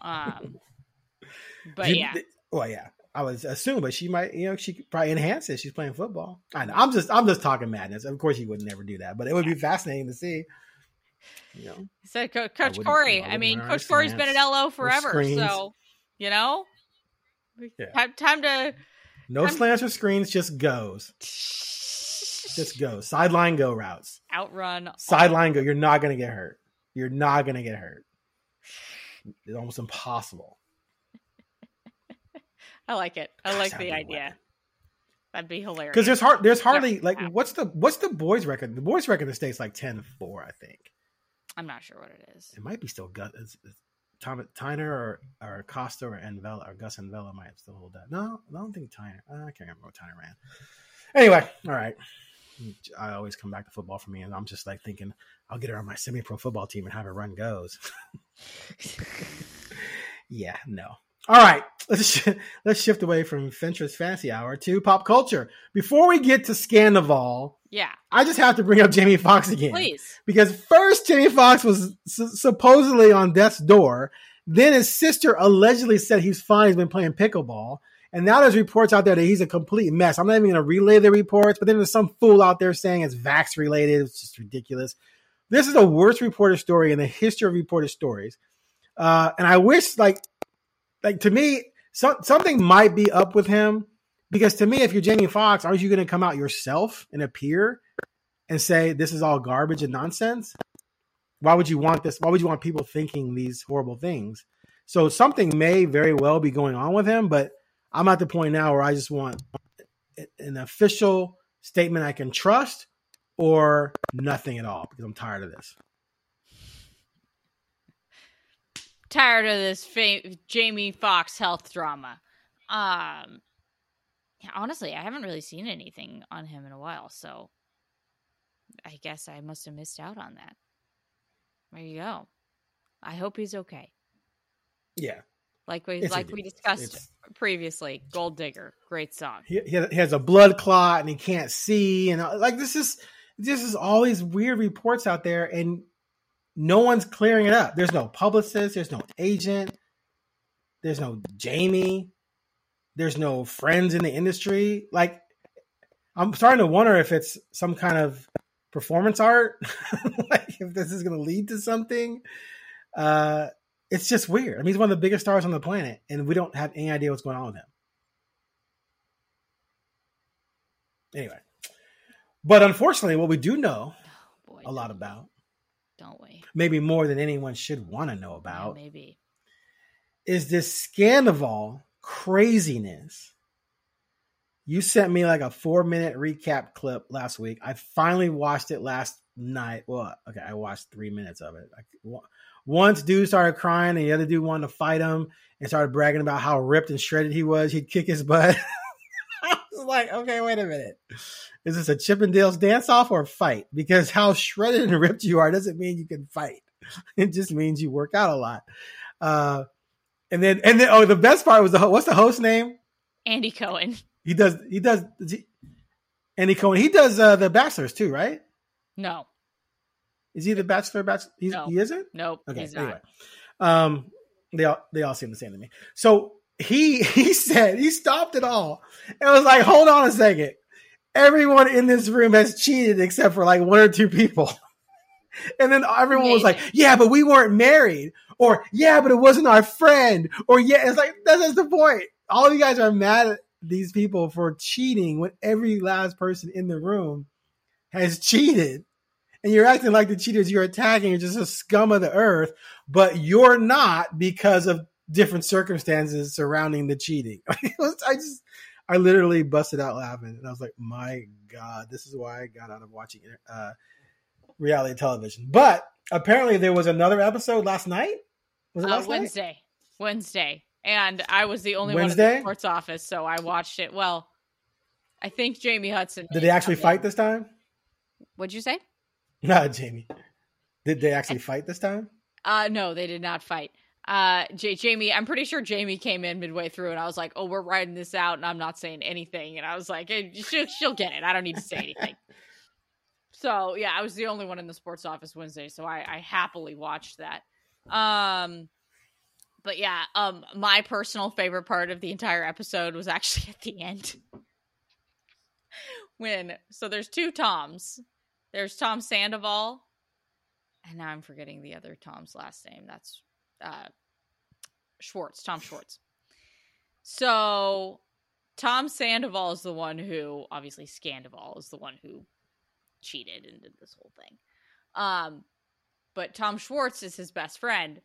But yeah. Well, yeah. I was assuming, but she might, she could probably enhance it. She's playing football. I know. I'm just talking madness. Of course, you would never do that, but it would be fascinating to see. So Coach Corey. Coach Corey's been at LO forever, so time to slants or screens, just goes. Just go. Sideline go routes. Outrun. Sideline go. You're not going to get hurt. You're not going to get hurt. It's almost impossible. I like it. I like the idea. That'd be hilarious. Because there's hardly what's the boys' record? The boys' record in the States like 10-4, I think. I'm not sure what it is. It might be still Tyner or Costa or Envela or Gus Envela might still hold that. No, I don't think Tyner. I can't remember what Tyner ran. Anyway, all right. I always come back to football for me, and I'm just like thinking I'll get her on my semi-pro football team and have her run goes. Yeah, no. All right, let's shift away from Fincher's Fantasy Hour to pop culture. Before we get to Scandival, I just have to bring up Jamie Foxx again. Please. Because first Jamie Foxx was supposedly on death's door. Then his sister allegedly said he's fine. He's been playing pickleball. And now there's reports out there that he's a complete mess. I'm not even going to relay the reports, but then there's some fool out there saying it's vax related. It's just ridiculous. This is the worst reporter story in the history of reporter stories. And I wish like to me, something might be up with him, because to me, if you're Jamie Foxx, aren't you going to come out yourself and appear and say, this is all garbage and nonsense? Why would you want this? Why would you want people thinking these horrible things? So something may very well be going on with him, but I'm at the point now where I just want an official statement I can trust or nothing at all, because I'm tired of this. Tired of this Jamie Foxx health drama. Honestly, I haven't really seen anything on him in a while, so I guess I must have missed out on that. There you go. I hope he's okay. Yeah. Like we discussed previously, Gold Digger, great song. He has a blood clot and he can't see, and like this is all these weird reports out there, and no one's clearing it up. There's no publicist, there's no agent, there's no Jamie, there's no friends in the industry. Like, I'm starting to wonder if it's some kind of performance art, like if this is going to lead to something. It's just weird. I mean, he's one of the biggest stars on the planet, and we don't have any idea what's going on with him. Anyway, but unfortunately, what we do know a lot about, don't we? Maybe more than anyone should want to know about, maybe, is this Scandival craziness. You sent me like a 4-minute recap clip last week. I finally watched it last night. Well, okay, I watched 3 minutes of it. Once dude started crying and the other dude wanted to fight him and started bragging about how ripped and shredded he was. He'd kick his butt. I was like, okay, wait a minute. Is this a Chippendales dance-off or a fight? Because how shredded and ripped you are doesn't mean you can fight. It just means you work out a lot. And then the best part was what's the host name? Andy Cohen. Andy Cohen. He does The Bachelors too, right? No. Is he the Bachelor? No. He isn't? Nope. Okay. He's anyway, not. they all seem the same to me. So he said he stopped it all and was like, "Hold on a second. Everyone in this room has cheated except for like 1 or 2 people." And then everyone was like, yeah, but we weren't married. Or, yeah, but it wasn't our friend. Or, yeah, it's like, that's the point. All of you guys are mad at these people for cheating when every last person in the room has cheated. And you're acting like the cheaters you're attacking are just a scum of the earth, but you're not because of different circumstances surrounding the cheating. I literally busted out laughing. And I was like, my God, this is why I got out of watching reality television. But apparently there was another episode last night. Was it last night? Wednesday. And I was the only one in the sports office, so I watched it. Well, I think Jamie Hudson. Did they actually fight this time? What'd you say? No, Jamie. Did they actually fight this time? No, they did not fight. Jamie, I'm pretty sure Jamie came in midway through and I was like, oh, we're riding this out and I'm not saying anything. And I was like, hey, she'll get it. I don't need to say anything. So yeah, I was the only one in the sports office Wednesday. So I happily watched that. But yeah, my personal favorite part of the entire episode was actually at the end. So there's two Toms. There's Tom Sandoval. And now I'm forgetting the other Tom's last name. That's Schwartz, Tom Schwartz. So Tom Sandoval is the one who, obviously Scandoval is the one who cheated and did this whole thing. But Tom Schwartz is his best friend.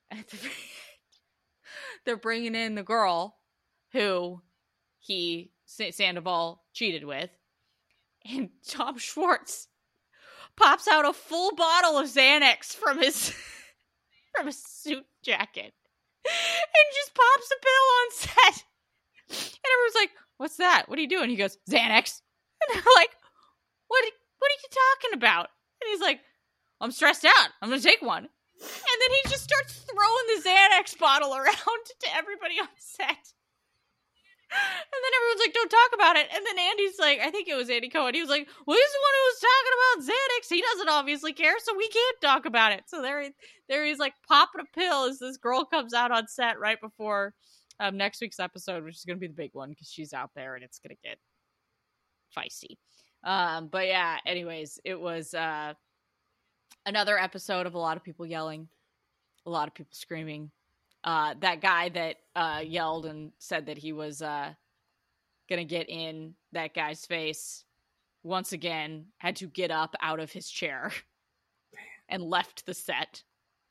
They're bringing in the girl who Sandoval cheated with. And Tom Schwartz pops out a full bottle of Xanax from his suit jacket and just pops a pill on set. And everyone's like, what's that? What are you doing? He goes, Xanax. And they're like, what are you talking about? And he's like, I'm stressed out. I'm going to take one. And then he just starts throwing the Xanax bottle around to everybody on set. And then everyone's like, don't talk about it. And then Andy's like, I think it was Andy Cohen. He was like, well, he's the one who was talking about Xanax. He doesn't obviously care, so we can't talk about it. So there he's like popping a pill as this girl comes out on set right before next week's episode, which is going to be the big one because she's out there and it's going to get feisty. But yeah, anyways, it was another episode of a lot of people yelling, a lot of people screaming. That guy that yelled and said that he was gonna get in that guy's face once again had to get up out of his chair and left the set.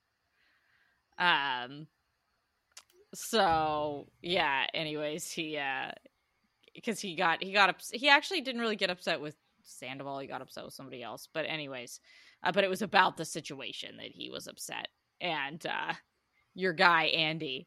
So yeah, anyways, he because he actually didn't really get upset with Sandoval. He got upset with somebody else, but anyways, but it was about the situation that he was upset. And your guy Andy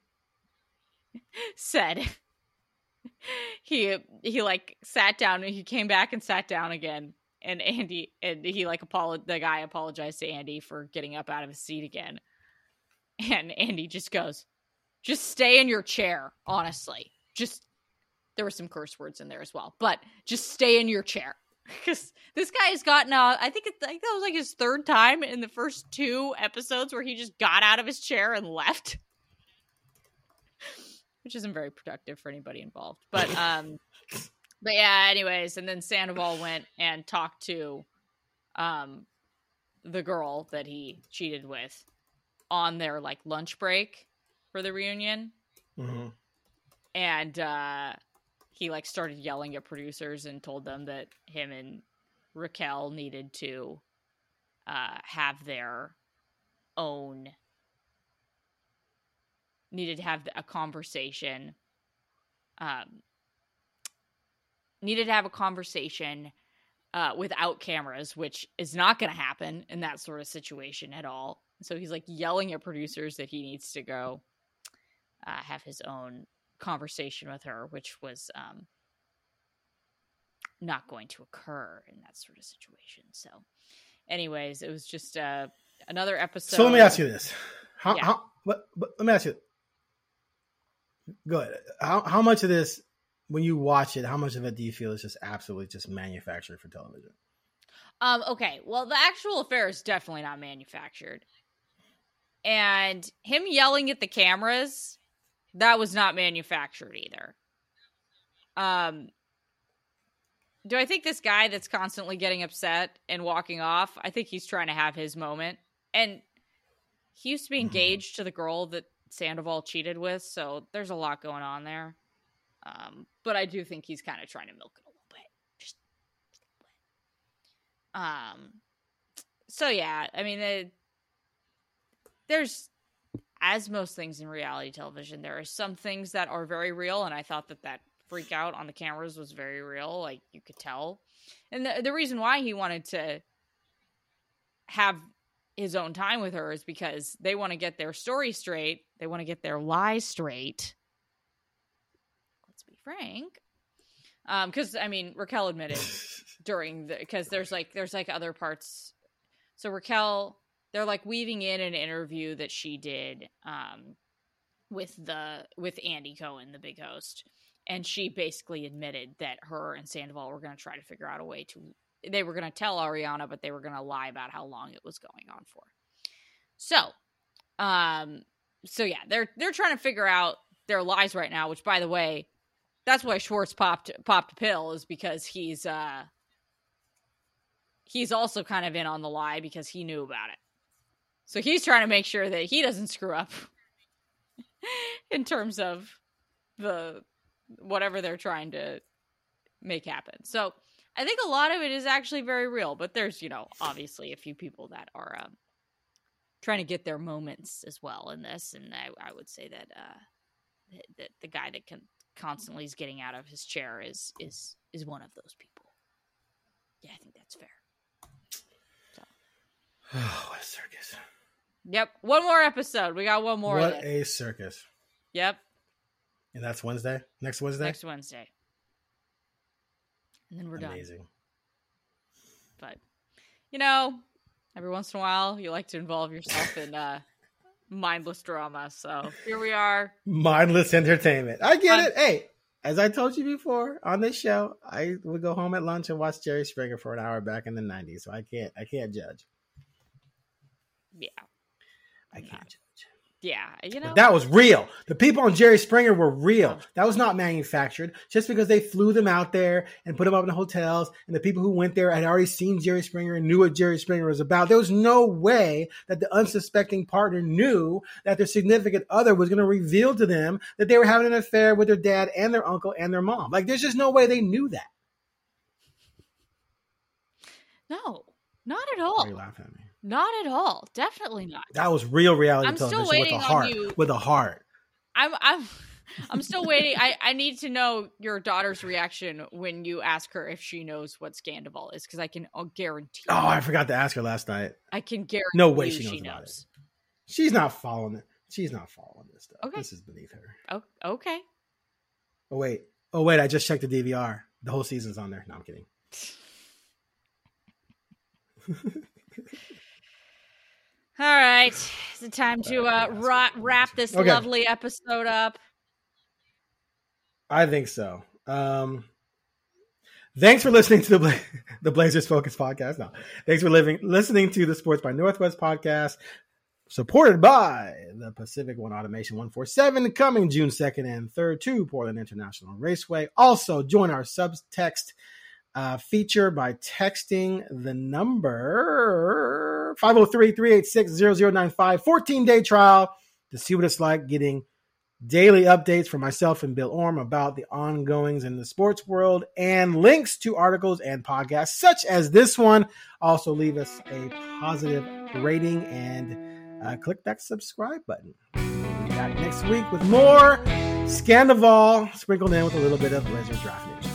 said he like sat down and he came back and sat down again, and the guy apologized to Andy for getting up out of his seat again, and Andy just goes, just stay in your chair, honestly. Just, there were some curse words in there as well, but just stay in your chair. Because this guy has gotten I think that was like his third time in the first 2 episodes where he just got out of his chair and left, which isn't very productive for anybody involved. But yeah, anyways, and then Sandoval went and talked to the girl that he cheated with on their like lunch break for the reunion. Mm-hmm. And he like started yelling at producers and told them that him and Raquel needed to have a conversation. Needed to have a conversation without cameras, which is not going to happen in that sort of situation at all. So he's like yelling at producers that he needs to go have his own conversation with her, which was not going to occur in that sort of situation. So anyways, it was just another episode. So let me ask you this. Let me ask you. Go ahead. How much of this, when you watch it, how much of it do you feel is just absolutely just manufactured for television? Okay. Well, the actual affair is definitely not manufactured. And him yelling at the cameras, that was not manufactured either. do I think this guy that's constantly getting upset and walking off, I think he's trying to have his moment. And he used to be engaged to the girl that Sandoval cheated with, so there's a lot going on there. But I do think he's kind of trying to milk it a little bit. Just a little bit. So yeah, I mean, there's, as most things in reality television, there are some things that are very real, and I thought that freak out on the cameras was very real, like you could tell. And the reason why he wanted to have his own time with her is because they want to get their story straight. They want to get their lies straight. Let's be frank. Because, I mean, Raquel admitted because there's other parts. So Raquel, they're like weaving in an interview that she did with Andy Cohen, the big host. And she basically admitted that her and Sandoval were going to try to figure out a way to, they were going to tell Ariana, but they were going to lie about how long it was going on for. So yeah, they're trying to figure out their lies right now, which, by the way, that's why Schwartz popped a pill, is because he's also kind of in on the lie because he knew about it. So he's trying to make sure that he doesn't screw up in terms of whatever they're trying to make happen. So I think a lot of it is actually very real, but there's, obviously a few people that are trying to get their moments as well in this. And I would say that the guy that constantly is getting out of his chair is one of those people. Yeah, I think that's fair. So. Oh, what a circus. Yep. One more episode. We got one more. What a circus. Yep. And that's Wednesday? Next Wednesday? Next Wednesday. And then we're done. Amazing. But, every once in a while, you like to involve yourself in mindless drama. So here we are. Mindless entertainment. I get it. Hey, as I told you before on this show, I would go home at lunch and watch Jerry Springer for an hour back in the 90s. So I can't judge. Yeah. I can't judge. Yeah, But that was real. The people on Jerry Springer were real. That was not manufactured. Just because they flew them out there and put them up in the hotels, and the people who went there had already seen Jerry Springer and knew what Jerry Springer was about. There was no way that the unsuspecting partner knew that their significant other was going to reveal to them that they were having an affair with their dad and their uncle and their mom. Like, there's just no way they knew that. No, not at all. Why are you laughing at me? Not at all. Definitely not. That was real reality television with a heart. With a heart. I'm still waiting. I need to know your daughter's reaction when you ask her if she knows what Scandival is, because I can guarantee. Oh, I forgot to ask her last night. I can guarantee. No way she knows about it. She's not following it. She's not following this stuff. Okay. This is beneath her. Oh, okay. Oh wait! I just checked the DVR. The whole season's on there. No, I'm kidding. All right, is it time to wrap this lovely episode up? I think so. Thanks for listening to the Blazers Focus podcast. No, thanks for listening to the Sports by Northwest podcast, supported by the Pacific One Automation 147, coming June 2nd and 3rd to Portland International Raceway. Also, join our subtext feature by texting the number 503-386-0095, 14-day trial to see what it's like getting daily updates from myself and Bill Orm about the ongoings in the sports world, and links to articles and podcasts such as this one. Also, leave us a positive rating and click that subscribe button. We'll be back next week with more Scandival, sprinkled in with a little bit of Blazers draft news.